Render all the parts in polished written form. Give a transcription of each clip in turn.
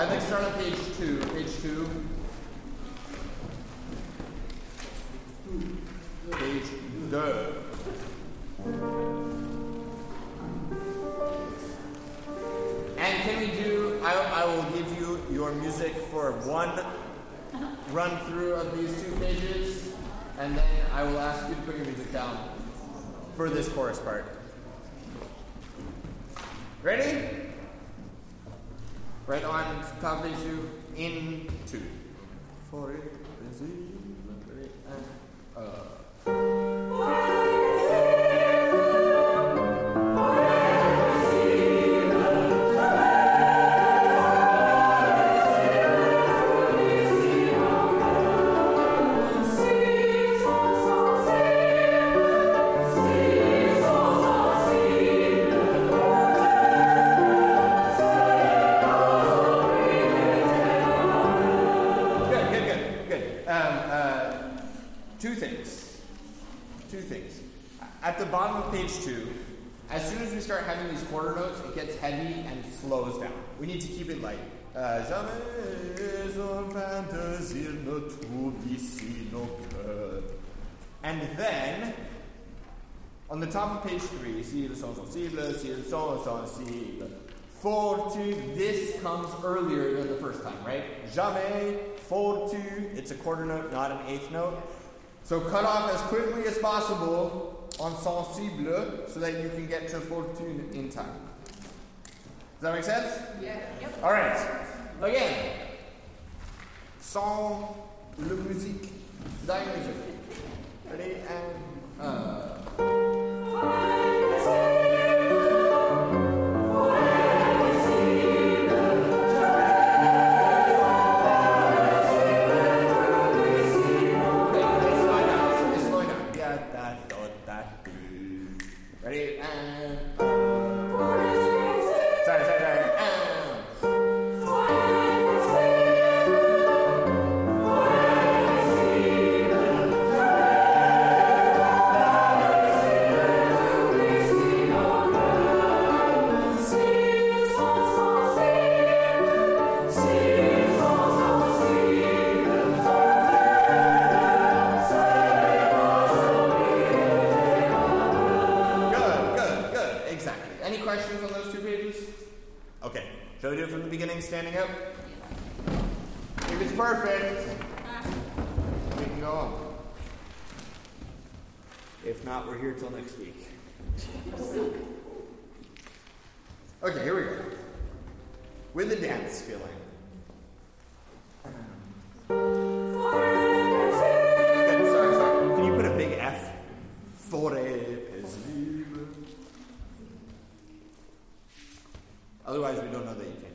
Let's start on page 2. Page 2. Page 2. And can we do, I will give you your music for one run through of these 2 pages, and then I will ask you to put your music down for this chorus part. Ready? Right on top of page 2, in 2. For it is Two things. At the bottom of page 2, as soon as we start having these quarter notes, it gets heavy and slows down. We need to keep it light. And then, on the top of page 3, si, le, son, sensible, si, le, son, sensible. Fortu, this comes earlier than the first time, right? Jamais, fortu, it's a quarter note, not an eighth note. So cut off as quickly as possible on sensible so that you can get to fortune in time. Does that make sense? Yeah. Yep. All right. Again. Sans le musique. Die music. Ready? And Ready? And sorry. Questions on those 2 pages? Okay. Shall we do it from the beginning, standing up? If it's perfect, we can go on. If not, we're here till next week. Okay, here we go. With the dance feeling. Good, sorry. Can you put a big F? Otherwise, we don't know that you can.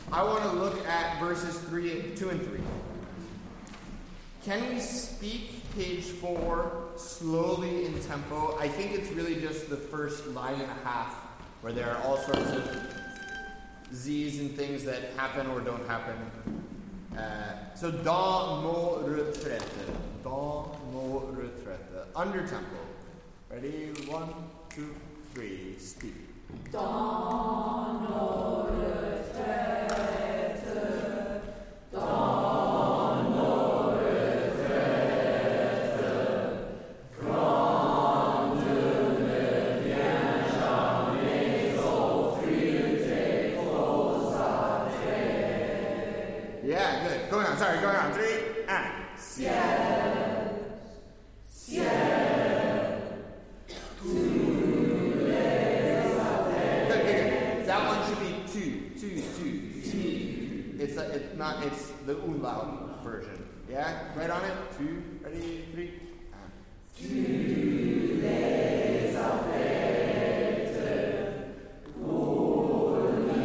I want to look at verses 2 and 3. Can we speak page 4 slowly in tempo? I think it's really just the first line and a half where there are all sorts of Z's and things that happen or don't happen. So, dans nos retraites. Dans nos retraites. Under tempo. Ready? 1, 2, 3. Speak. Dans nos retraites. Dans nos retraites. Grand ne vient jamais offrir tes faux attraits. Yeah, good. Going on. Sorry, going on. 3 and Ciel, ciel, tous les affaires. Good. That one should be two. It's not. It's the umlaut version. Yeah, right on it. 2. Ready? 3. Tous les affects pour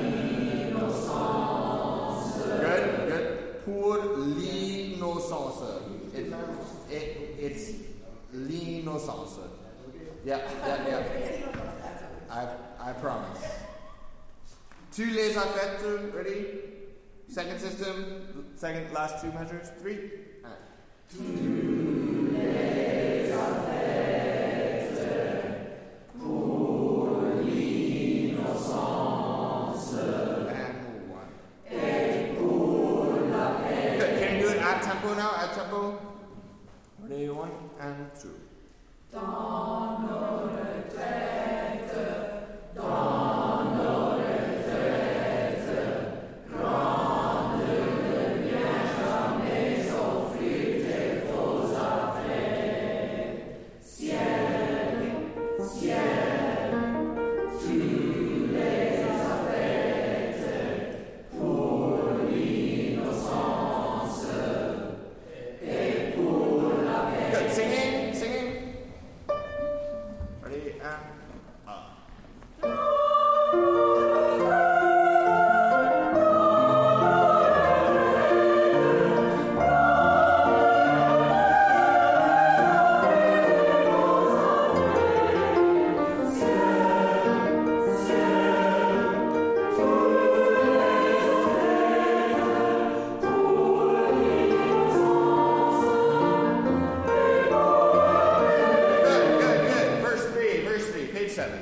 l'innocence. Good. Pour l'innocence. It's l'innocence. Yeah. I promise. Tous les affects. Ready? Second system. Second, last 2 measures. 3. Tous les affects pour l'innocence. And 1. Et pour la paix. Good. Can you do it at tempo now? At tempo. Ready? 1 and 2. Dans nos retraites, dans nos retraites, grand ne vient jamais offrir tes faux attraits. Ciel, ciel, tous les affects pour l'innocence et pour la paix. Good. Singing. Ready? And up. Good. Verse 3, page 7.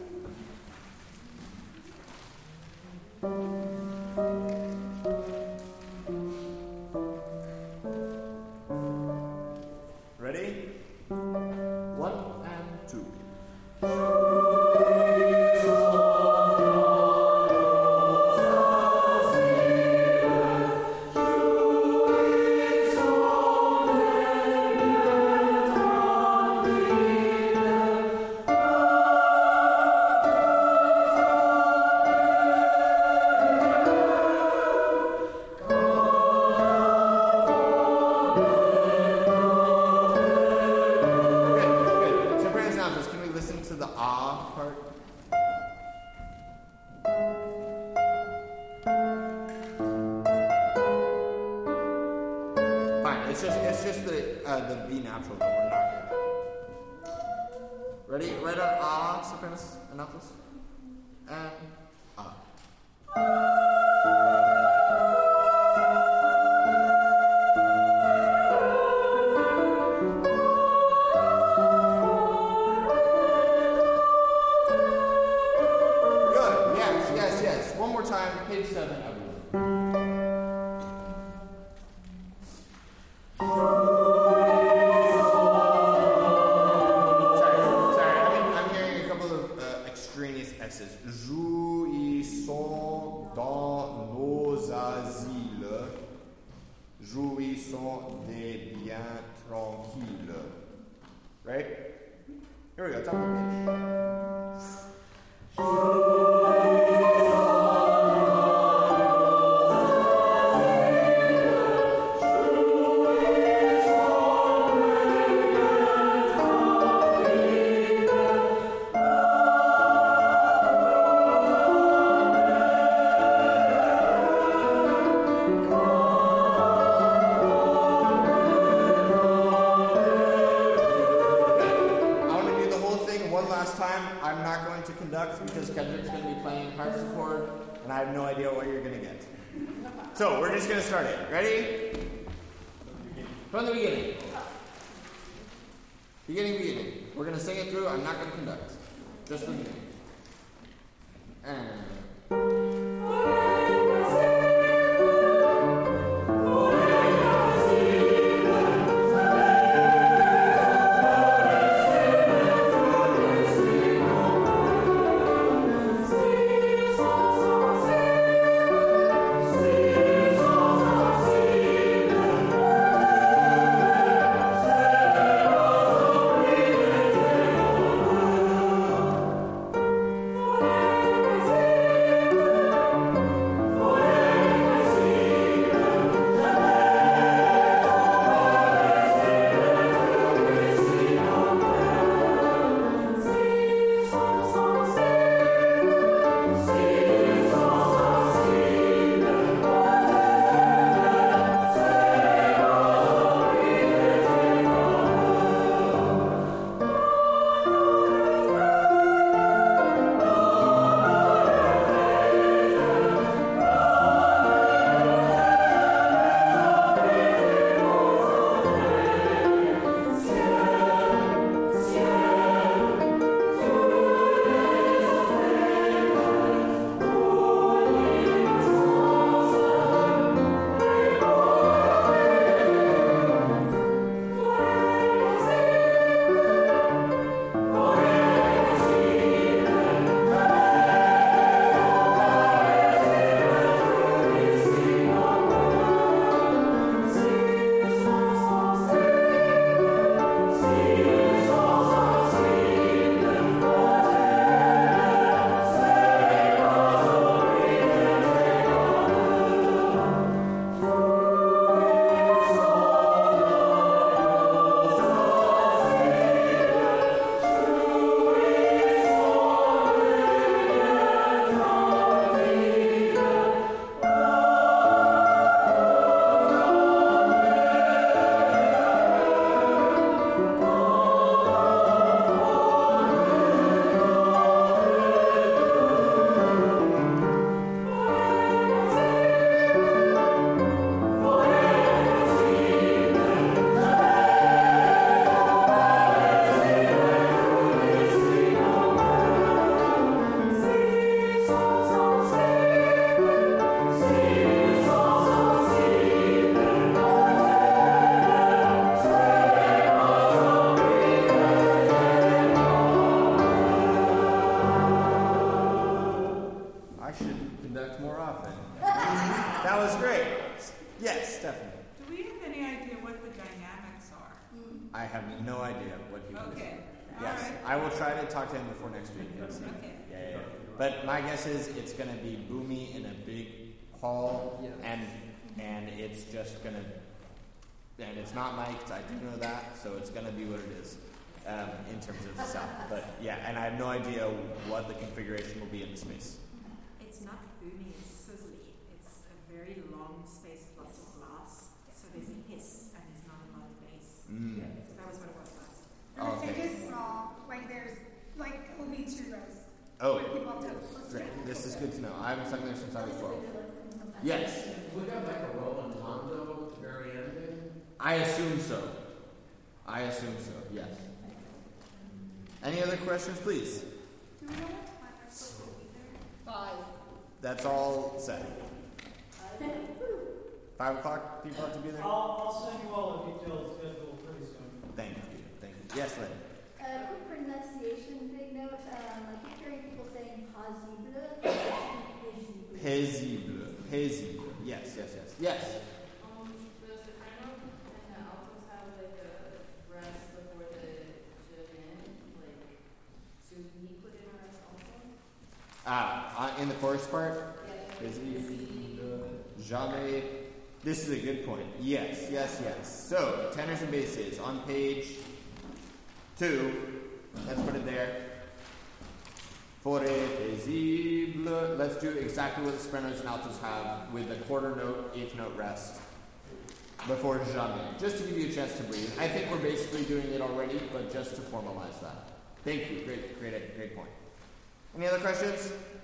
Ready? 1 and 2. Good. Sopranos and altos, can we listen to the ah part? Fine. It's just the B natural that we're not good. Ready? Right on ah, sopranos and altos. And ah. Good. Yes. One more time. Page 7, everyone. Sorry. I'm hearing a couple of extraneous S's. Jouissons dans nos asiles. Jouissons des biens tranquilles. Right? Here we go. Top of the page. and I have no idea what you're going to get. So we're just going to start it. Ready? From the beginning. Beginning. We're going to sing it through. I'm not going to conduct. Just the beginning. And... But my guess is it's going to be boomy in a big hall, and it's just going to, and it's not mic'd, I do know that, so it's going to be what it is in terms of sound. But yeah, and I have no idea what the configuration will be in the space. It's not boomy, it's sizzly. It's a very long space with lots of glass, so there's a hiss and there's not a lot of bass. Mm. So that was what it was last. And the stage is small, like there's, like, only 2 rows. Oh, great. This is good to know. I haven't sung there since I was 12. Yes? We got like a Rolantondo at the very end. I assume so. Yes. Any other questions, please? Do we know what time we're supposed to be there? 5. That's all set. 5 o'clock, people have to be there? I'll send you all a detailed schedule pretty soon. Thank you. Yes, Lynn? Quick pronunciation big note. I keep hearing people saying paisible. Paisible. Yes. Does the soprano and the altos have like a rest before the Jevin? Like, should we put in a rest also? In the chorus part? Yeah. Paisible. Jamais. This is a good point. Yes. So, tenors and basses on page 2. Let's put it there. Forte, paisible. Let's do exactly what the sopranos and altos have with a quarter note, eighth note rest before jamais. Just to give you a chance to breathe. I think we're basically doing it already, but just to formalize that. Thank you. Great point. Any other questions?